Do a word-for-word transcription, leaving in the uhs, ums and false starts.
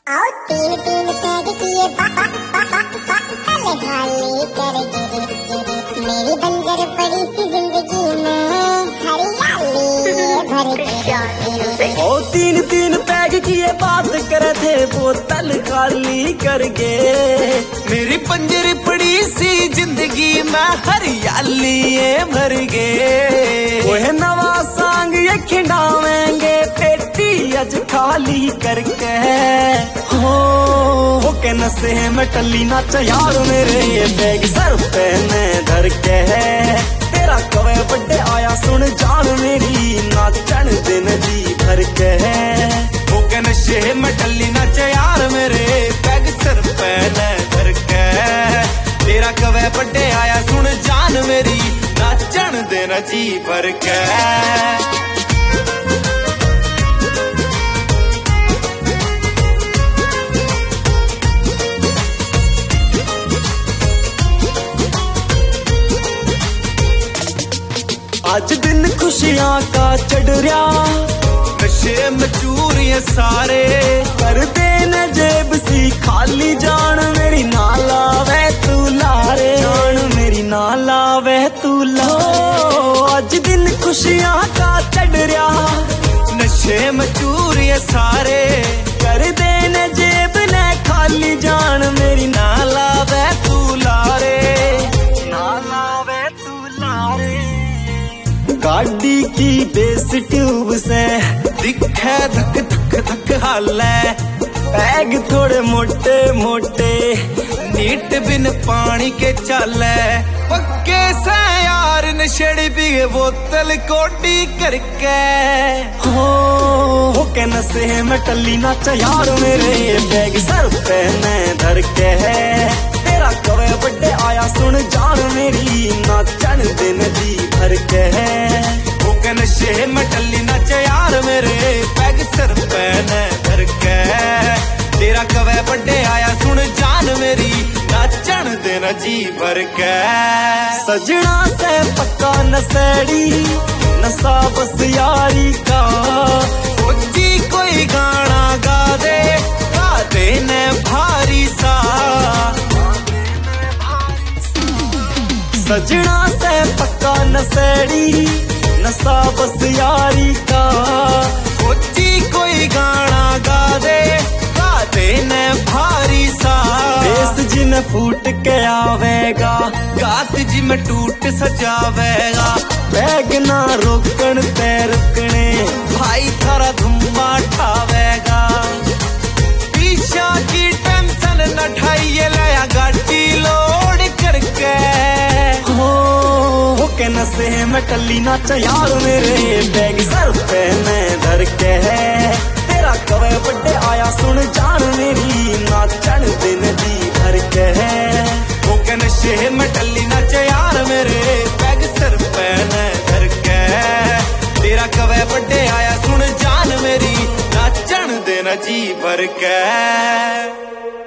आओ तीन तीन पैग किए पहले खाली कर गिरे मेरी बंजर पड़ी सी जिंदगी में हरियाली भर के। ओ तीन तीन पैग किए बात करे थे बोतल खाली कर गए मेरी बंजर पड़ी सी जिंदगी में हरियाली भर गए। वो नवा सांग ये खिंडावेंगे पेटी अज खाली करके हो हो के नशे में टल्ली नाच यार मेरे बैग सर पे ने धर के तेरा कवे बड्डे आया सुन जान मेरी नाचन दिन जी भर के हो के नशे में टल्ली नाच यार मेरे बैग सर पे ने धर के तेरा कवे बड्डे आया सुन जान मेरी नाचन दिन जी भर के। आज दिन खुशियां का चढ़ रहा नशे में चूरिए सारे कर देने जेब सी खाली जान मेरी नाला वे तू लारे जान मेरी नाला वे तू ला। आज दिन खुशियां का चढ़ रहा नशे में चूरिए सारे कर देने जेब ने खाली जान मेरी नाला वे तू लारे नाला वे तू लारे। गाड़ी की बेस ट्यूब से दिखे धक धक धक हाले बैग थोड़े मोटे मोटे नीट बिन पानी के चाले पक्के से यार नशेड़ी पी बोतल कोटी करके हो हो के नशे में टल्ली नाच यार मेरे बैग सर पे ने धर के तेरा कवे बड्डे आया सुन जान मेरी नाचन दिन जी भर के हो के नशे में टल्ली नाच यार मेरे बैग सर पे ने धर के तेरा कवे बड्डे आया सुन जान मेरी नाचन दिन जी भर के। सजना से पक्का नशेड़ी नशा बस यारी का सोची कोई गाना गा दे गा देने भारी सा सजना से पक्का नशेड़ी नशा बस यारी का सोची कोई गाना गा दे गा देने भारी सा बेस जिन फूट के आवेगा गात जी में टूट सजावेगा बैग ना रोकन ते रुकने भाई थारा धुम्मा ठावेगा पीछा की टेंशन न ठाइए लाया गाड़ी लोड करके हो हो के नशे में टल्ली नाच यार मेरे बैग सर पे ने धर के तेरा कवे बड्डे आया सुन जान मेरी नाचन दिन जी भर के हो के नशे में टल्ली नाच यार मेरे बैग सर पे ने धर के तेरा कवे बड्डे आया सुन जान मेरी नाचन दिन जी भर के।